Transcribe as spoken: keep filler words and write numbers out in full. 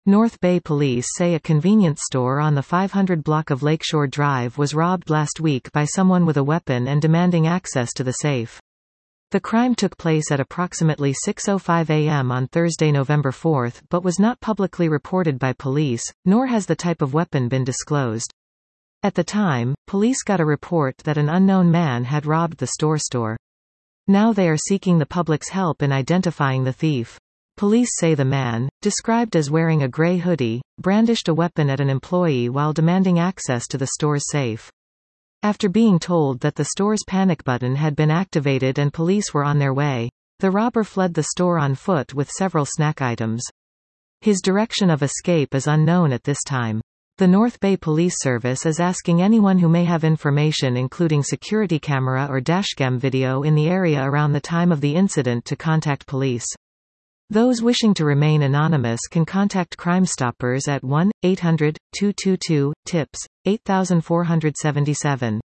North Bay police say a convenience store on the five hundred block of Lakeshore Drive was robbed last week by someone with a weapon and demanding access to the safe. The crime took place at approximately six oh five a m on Thursday, November fourth, but was not publicly reported by police, nor has the type of weapon been disclosed. At the time, police got a report that an unknown man had robbed the store store. Now they are seeking the public's help in identifying the thief. Police say the man, described as wearing a gray hoodie, brandished a weapon at an employee while demanding access to the store's safe. After being told that the store's panic button had been activated and police were on their way, the robber fled the store on foot with several snack items. His direction of escape is unknown at this time. The North Bay Police Service is asking anyone who may have information including security camera or dashcam video in the area around the time of the incident to contact police. Those wishing to remain anonymous can contact Crime Stoppers at one eight hundred two two two TIPS eight four seven seven.